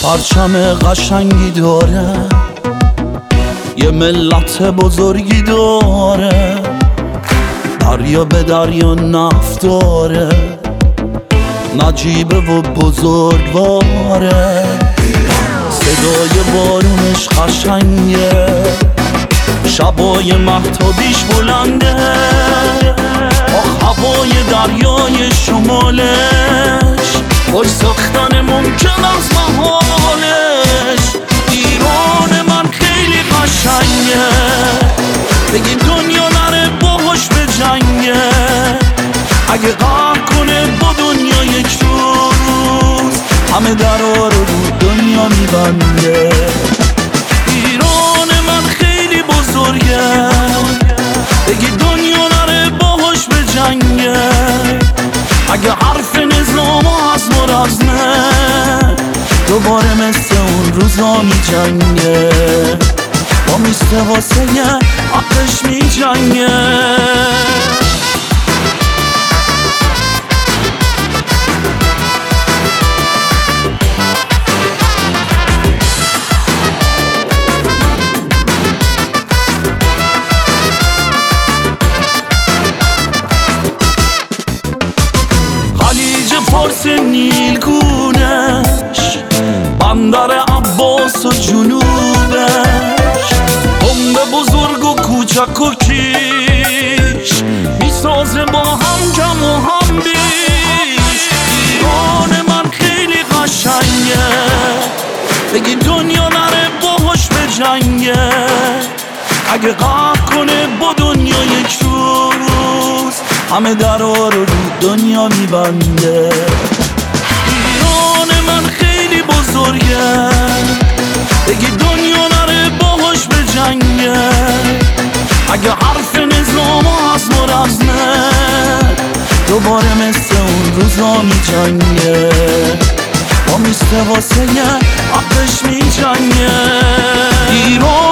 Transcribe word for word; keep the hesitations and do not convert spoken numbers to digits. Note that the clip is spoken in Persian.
پرچم قشنگی داره، یه ملت بزرگی داره، دریا به دریا نفت داره، نجیبه و بزرگواره، صدای بارونش قشنگه، شبای مهتابیش بلنده، آخ هوای دریای شمالش، خوش ساختن ممکن از محالش. ایران من خیلی قشنگه، بگی دنیا نره باهاش به جنگه، اگه قهر کنه با دنیا یک روز، همه درها رو دنیا میبنده. ایران من خیلی بزرگه، بگی دنیا نره باهاش به جنگه، اگه حرف نظام از مرزنه، دوباره مثل اون روزا می جنگه، با میسته واسه یه حقش می جنگه. فارس نیلگونش، بندر عباس و جنوبش، بمب بزرگ و کوچک و کیش، میسازه با هم جمع و هم بیش. ایران من خیلی قشنگه، بگی دنیا نره باهاش به جنگه، اگه قهر کنه با دنیا یک روز، همه درها رو دنیا میبنده. ایران من خیلی بزرگه، بگی دنیا نره باهاش به جنگه، اگه حرف نظام از مرزنه، دوباره مثل اون روزا می جنگه، با میسته واسه یه حقش می جنگه. ایران